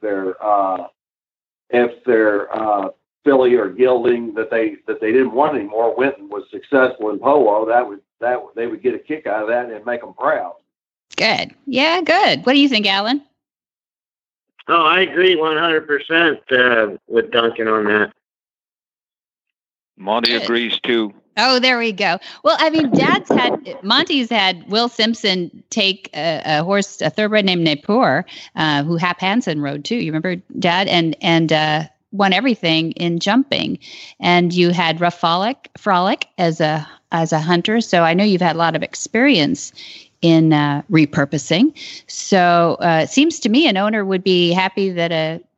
their filly or gelding that they didn't want anymore went and was successful in polo. They would get a kick out of that and make them proud. Good. Yeah, good. What do you think, Alan? Oh, I agree 100% with Duncan on that. Monty agrees too. Oh, there we go. Well, I mean, Monty's had Will Simpson take a horse, a thoroughbred named Napur, who Hap Hansen rode too. You remember, Dad? And won everything in jumping. And you had Rough Frolic as a hunter. So I know you've had a lot of experience in repurposing. So it seems to me an owner would be happy that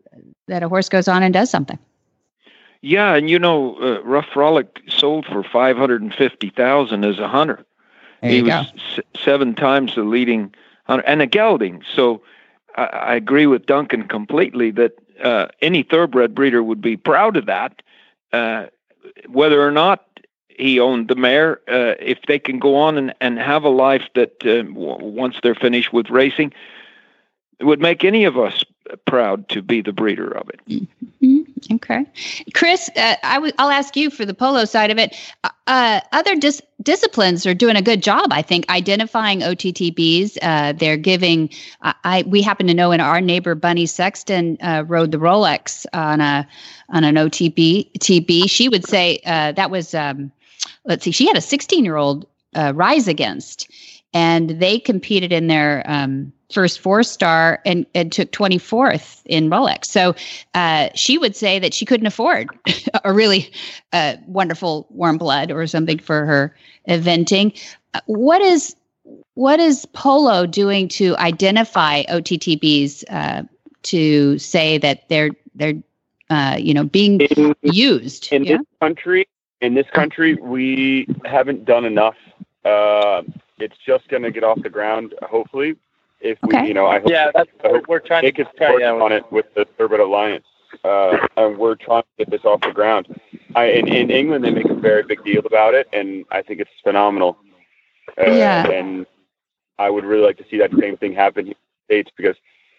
that a horse goes on and does something. Yeah, and Rough Frolic sold for $550,000 as a hunter. He was 7 times the leading hunter and a gelding. So I agree with Duncan completely that any thoroughbred breeder would be proud of that. Whether or not he owned the mare, if they can go on and have a life that once they're finished with racing, it would make any of us proud to be the breeder of it. Mm-hmm. Okay. Chris, I'll ask you for the polo side of it. Other disciplines are doing a good job, I think, identifying OTTBs. They're giving, we happen to know in our neighbor, Bunny Sexton, rode the Rolex on an OTB. She would say that was, let's see, she had a 16-year-old rise against, and they competed in their first 4-star and took 24th in Rolex. So she would say that she couldn't afford a really wonderful warm blood or something for her eventing. What is polo doing to identify OTTBs to say that they're being used in this country? We haven't done enough. It's just going to get off the ground, hopefully. If we, I hope we're trying to on it with the Thoroughbred Alliance, and we're trying to get this off the ground. In England, they make a very big deal about it, and I think it's phenomenal. And I would really like to see that same thing happen here in the States, because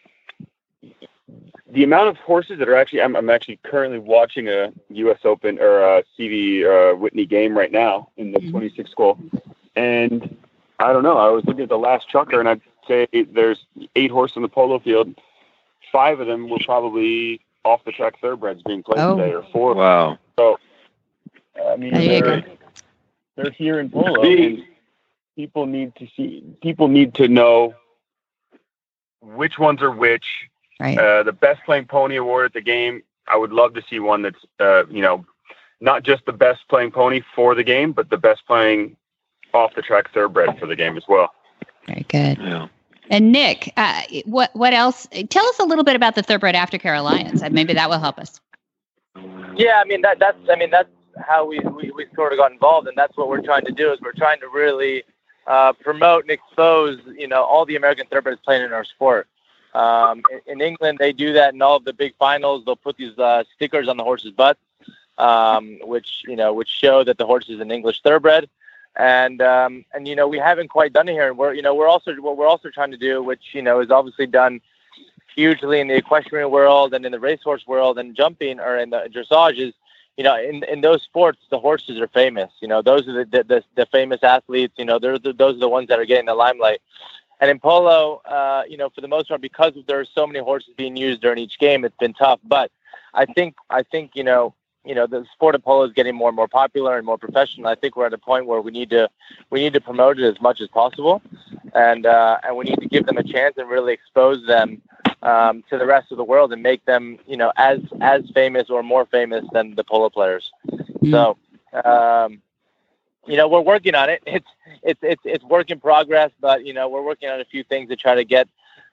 the amount of horses that are actually, I'm actually currently watching a U.S. Open or a CV Whitney game right now in the 26 school, and I don't know. I was looking at the last chukker, and I'd say there's 8 horses in the polo field. 5 of them were probably off the track thoroughbreds being played today, or 4. Wow. So, I mean, they're here in polo, and people need to know which ones are which. Right. The best playing pony award at the game, I would love to see one that's, not just the best playing pony for the game, but the best playing off the track thoroughbred for the game as well. Very good. Yeah. And Nick, what else? Tell us a little bit about the Thoroughbred Aftercare Alliance, and maybe that will help us. Yeah, that's how we sort of got involved, and that's what we're trying to do. Is we're trying to really promote and expose, all the American thoroughbreds playing in our sport. In England, they do that in all of the big finals. They'll put these stickers on the horses' butts, which show that the horse is an English thoroughbred. And we haven't quite done it here. And we're also trying to do, which, is obviously done hugely in the equestrian world and in the racehorse world and jumping or in the dressage is, in those sports, the horses are famous. Those are the famous athletes, those are the ones that are getting the limelight. And in polo, for the most part, because there are so many horses being used during each game, it's been tough. But I think the sport of polo is getting more and more popular and more professional. I think we're at a point where we need to promote it as much as possible, and we need to give them a chance and really expose them to the rest of the world and make them, as famous or more famous than the polo players. Mm-hmm. So, we're working on it. It's work in progress, but we're working on a few things to try to get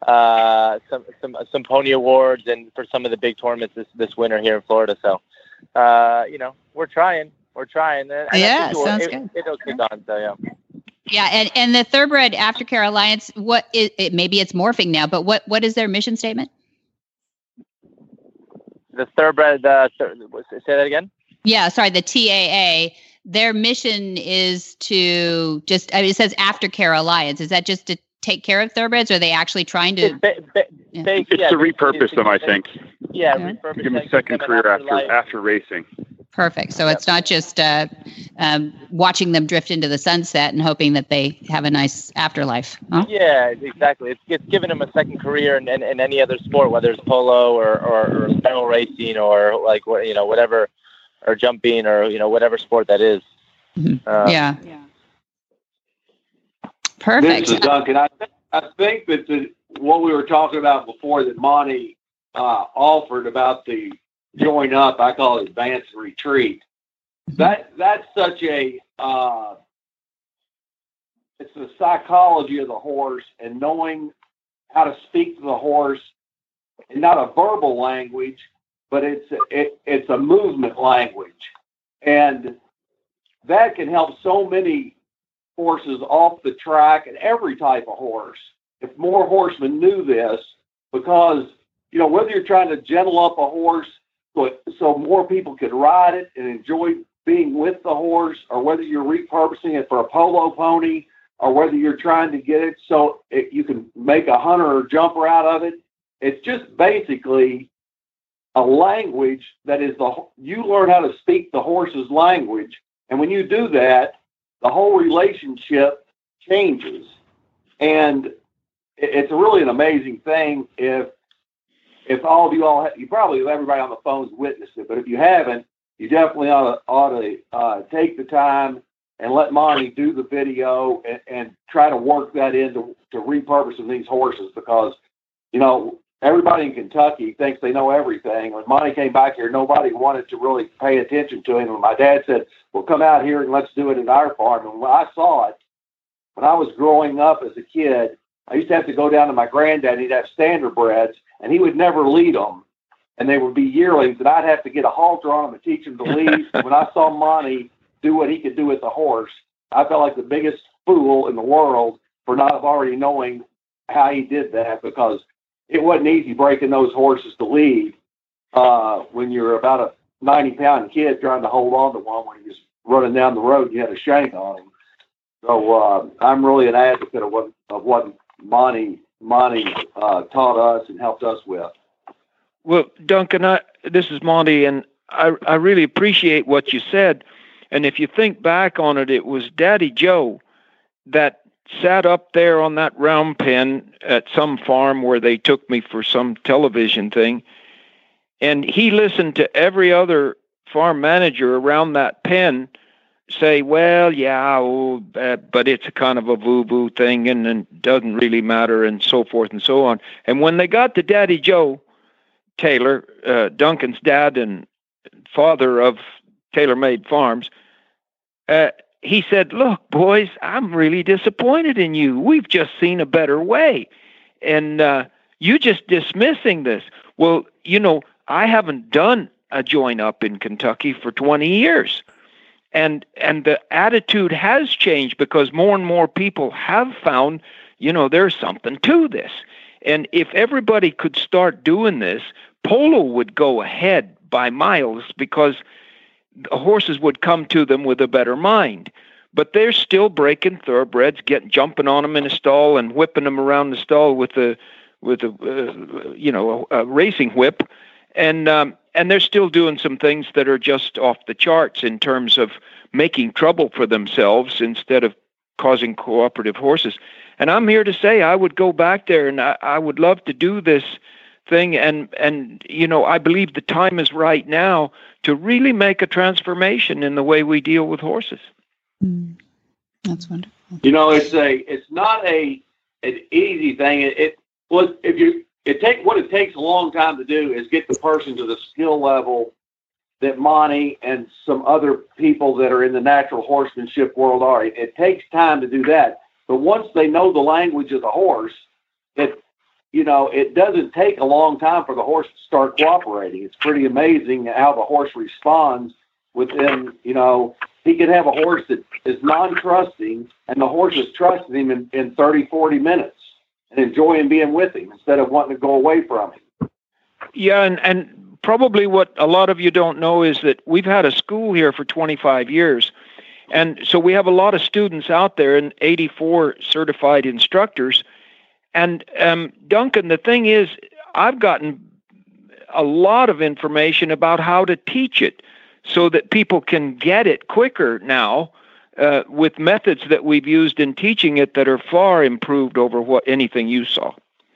some pony awards and for some of the big tournaments this winter here in Florida. So. We're trying. And sounds good. It'll kick on. So yeah. Yeah, and the Thoroughbred Aftercare Alliance, maybe it's morphing now, but what is their mission statement? The Thoroughbred. Say that again. Yeah, sorry. The TAA. Their mission is to just. It says Aftercare Alliance. Is that just to take care of thoroughbreds, or are they actually trying to? It's to repurpose them, I think. Yeah, give them a second career after racing. Perfect. So it's not just watching them drift into the sunset and hoping that they have a nice afterlife. Huh? Yeah, exactly. It's giving them a second career in any other sport, whether it's polo or barrel racing or whatever, or jumping or whatever sport that is. Yeah. Perfect. This is Duncan. I think that what we were talking about before that Monty offered about the join up, I call it advance and retreat. That's such a it's the psychology of the horse and knowing how to speak to the horse, and not a verbal language, but it's a movement language, and that can help so many horses off the track and every type of horse. If more horsemen knew this, because whether you're trying to gentle up a horse so more people could ride it and enjoy being with the horse, or whether you're repurposing it for a polo pony, or whether you're trying to get it so you can make a hunter or jumper out of it, it's just basically a language that is you learn how to speak the horse's language. And when you do that, the whole relationship changes. And it's really an amazing thing. If all of you probably everybody on the phone's witnessed it, but if you haven't, you definitely ought to take the time and let Monty do the video and try to work that into repurposing these horses, because everybody in Kentucky thinks they know everything. When Monty came back here, nobody wanted to really pay attention to him. And my dad said, "Well, come out here and let's do it at our farm." And when I saw it, when I was growing up as a kid, I used to have to go down to my granddad. He'd have standardbreds, and he would never lead them. And they would be yearlings, and I'd have to get a halter on them and teach them to lead. When I saw Monty do what he could do with the horse, I felt like the biggest fool in the world for not already knowing how he did that, because it wasn't easy breaking those horses to lead when you're about a 90-pound kid trying to hold on to one when he was running down the road and you had a shank on him. So I'm really an advocate of what Monty taught us and helped us with. Well, Duncan, this is Monty, and I really appreciate what you said. And if you think back on it, it was Daddy Joe that sat up there on that round pen at some farm where they took me for some television thing, and he listened to every other farm manager around that pen say, "Well, yeah, but it's a kind of a boo-boo thing, and it doesn't really matter," and so forth and so on. And when they got to Daddy Joe Taylor, Duncan's dad and father of TaylorMade Farms, he said, "Look, boys, I'm really disappointed in you. We've just seen a better way. And you just dismissing this." Well, I haven't done a join up in Kentucky for 20 years. And the attitude has changed because more and more people have found, there's something to this. And if everybody could start doing this, polo would go ahead by miles because the horses would come to them with a better mind. But they're still breaking thoroughbreds, jumping on them in a stall and whipping them around the stall with a racing whip, and they're still doing some things that are just off the charts in terms of making trouble for themselves instead of causing cooperative horses. And I'm here to say I would go back there, and I would love to do this thing. And I believe the time is right now to really make a transformation in the way we deal with horses. That's wonderful. It's not an easy thing. What it takes a long time to do is get the person to the skill level that Monty and some other people that are in the natural horsemanship world are. It takes time to do that. But once they know the language of the horse, it doesn't take a long time for the horse to start cooperating. It's pretty amazing how the horse responds within, he can have a horse that is non-trusting, and the horse is trusting him in 30, 40 minutes and enjoying being with him instead of wanting to go away from him. Yeah, and probably what a lot of you don't know is that we've had a school here for 25 years. And so we have a lot of students out there and 84 certified instructors. And Duncan, the thing is, I've gotten a lot of information about how to teach it so that people can get it quicker now with methods that we've used in teaching it that are far improved over anything you saw.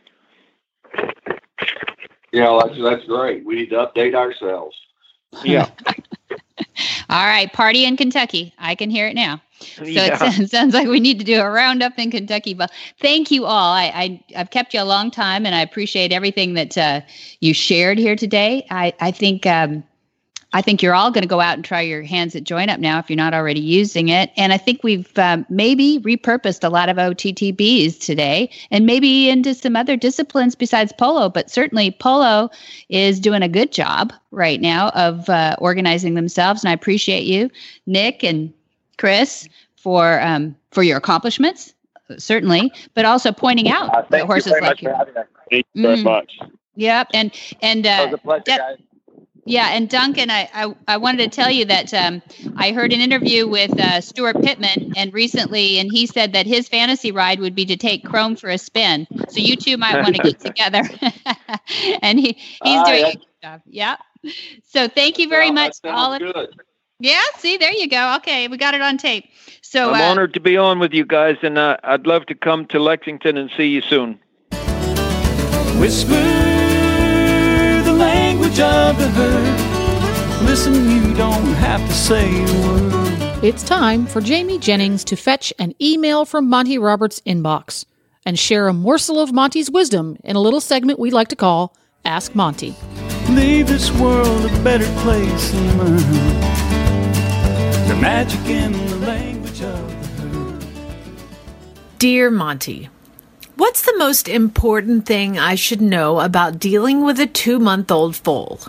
Yeah, that's great. We need to update ourselves. Yeah. All right, party in Kentucky. I can hear it now. So it sounds like we need to do a roundup in Kentucky. But thank you all. I've kept you a long time, and I appreciate everything that you shared here today. I think I think you're all going to go out and try your hands at Join Up now if you're not already using it. And I think we've maybe repurposed a lot of OTTBs today and maybe into some other disciplines besides polo. But certainly polo is doing a good job right now of organizing themselves. And I appreciate you, Nick and Chris, for your accomplishments, certainly, but also pointing out that horses like you. Thank you very much. Yep. And it was a pleasure, guys. Yeah, and Duncan, I wanted to tell you that I heard an interview with Stuart Pittman recently, and he said that his fantasy ride would be to take Chrome for a spin. So you two might want to get together. And he's doing a good job. Yeah. So thank you very much. All good. Yeah, see, there you go. Okay, we got it on tape. So I'm honored to be on with you guys, and I'd love to come to Lexington and see you soon. Whisper the language of the herd. Listen, you don't have to say a word. It's time for Jamie Jennings to fetch an email from Monty Roberts' inbox and share a morsel of Monty's wisdom in a little segment we like to call Ask Monty. Leave this world a better place and learn the magic in the language of the herd. Dear Monty, what's the most important thing I should know about dealing with a 2-month-old foal?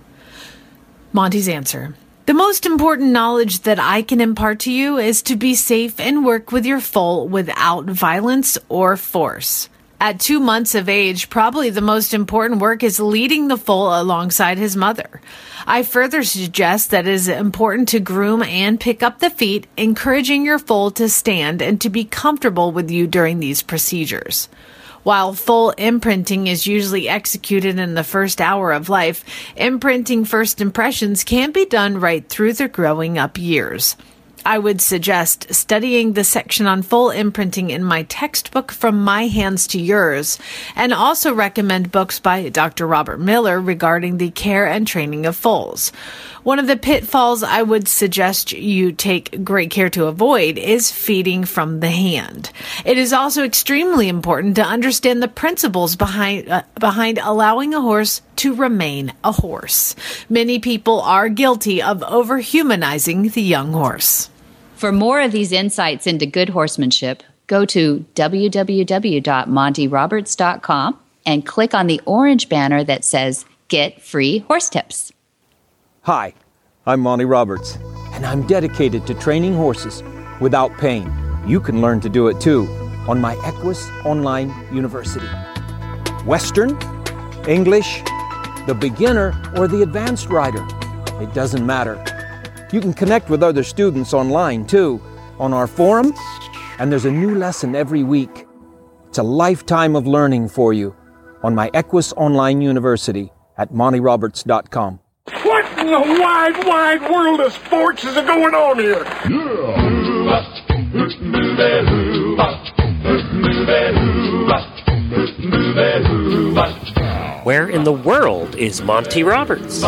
Monty's answer. The most important knowledge that I can impart to you is to be safe and work with your foal without violence or force. At 2 months of age, probably the most important work is leading the foal alongside his mother. I further suggest that it is important to groom and pick up the feet, encouraging your foal to stand and to be comfortable with you during these procedures. While foal imprinting is usually executed in the first hour of life, imprinting first impressions can be done right through their growing up years. I would suggest studying the section on foal imprinting in my textbook From My Hands to Yours, and also recommend books by Dr. Robert Miller regarding the care and training of foals. One of the pitfalls I would suggest you take great care to avoid is feeding from the hand. It is also extremely important to understand the principles behind allowing a horse to remain a horse. Many people are guilty of overhumanizing the young horse. For more of these insights into good horsemanship, go to www.montyroberts.com and click on the orange banner that says Get Free Horse Tips. Hi, I'm Monty Roberts, and I'm dedicated to training horses without pain. You can learn to do it too on my Equus Online University. Western, English, the beginner, or the advanced rider. It doesn't matter. You can connect with other students online too, on our forum, and there's a new lesson every week. It's a lifetime of learning for you on my Equus Online University at montyroberts.com. What in the wide, wide world of sports is going on here? Where in the world is Monty Roberts?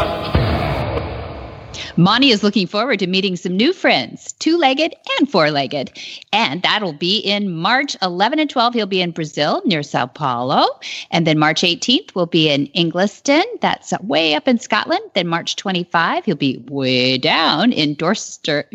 Monty is looking forward to meeting some new friends, 2-legged and 4-legged. And that'll be in March 11 and 12. He'll be in Brazil near Sao Paulo. And then March 18th, we'll be in Ingliston. That's way up in Scotland. Then March 25, he'll be way down in Dorset,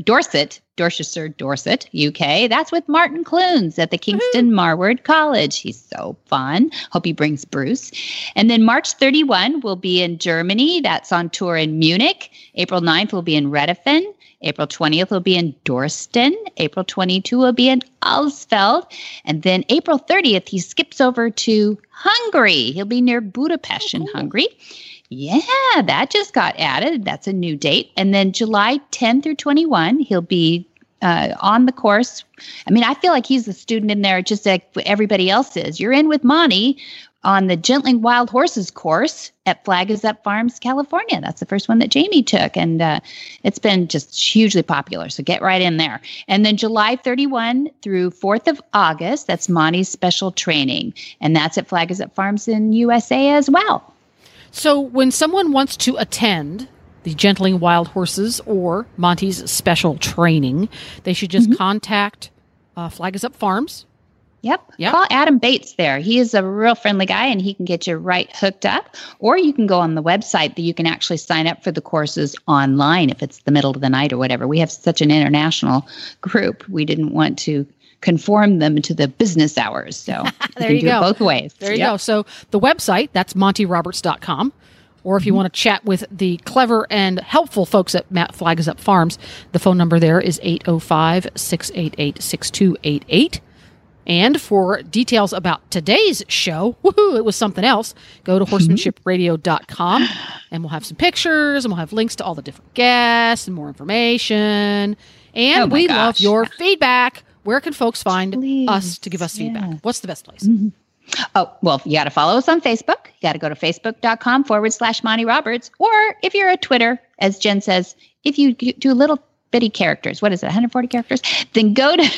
UK. That's with Martin Clunes at the Kingston Marward College. He's so fun. Hope he brings Bruce. And then March 31, we'll be in Germany. That's on tour in Munich. April 9th, we'll be in Redefin. April 20th will be in Dorsten. April 22 will be in Alsfeld. And then April 30th, he skips over to Hungary. He'll be near Budapest in Hungary. Yeah, that just got added. That's a new date. And then July 10 through 21, he'll be on the course. I mean, I feel like he's the student in there just like everybody else is. You're in with Monty on the Gentling Wild Horses course at Flag Is Up Farms, California. That's the first one that Jamie took, and it's been just hugely popular, so get right in there. And then July 31 through 4th of August, that's Monty's special training, and that's at Flag Is Up Farms in USA as well. So when someone wants to attend the Gentling Wild Horses or Monty's special training, they should just contact Flag Is Up Farms Yep. Call Adam Bates there. He is a real friendly guy, and he can get you right hooked up. Or you can go on the website that you can actually sign up for the courses online if it's the middle of the night or whatever. We have such an international group. We didn't want to conform them to the business hours. So there you go. It both ways. There you go. So the website, that's montyroberts.com. Or if you want to chat with the clever and helpful folks at Matt Flag Is Up Farms, the phone number there is 805-688-6288. And for details about today's show, it was something else, go to horsemanshipradio.com and we'll have some pictures and we'll have links to all the different guests and more information. And we love your feedback. Where can folks find us to give us feedback? What's the best place? Mm-hmm. Oh, well, you got to follow us on Facebook. You got to go to facebook.com/Monty Roberts. Or if you're a Twitter, as Jen says, if you do little bitty characters, what is it, 140 characters? Then go to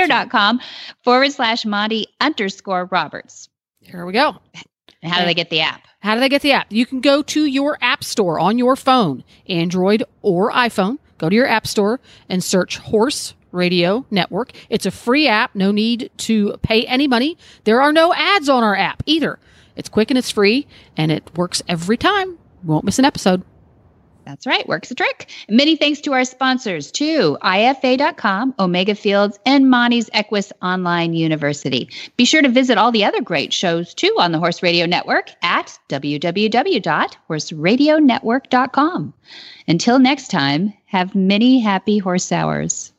twitter.com/Monty_Roberts. Here we go. And how do they get the app? How do they get the app? You can go to your app store on your phone, Android or iPhone. Go to your app store and search Horse Radio Network. It's a free app. No need to pay any money. There are no ads on our app either. It's quick and it's free, and it works every time. You won't miss an episode. That's right. Works the trick. Many thanks to our sponsors, too. IFA.com, Omega Fields, and Monty's Equus Online University. Be sure to visit all the other great shows, too, on the Horse Radio Network at www.horseradionetwork.com. Until next time, have many happy horse hours.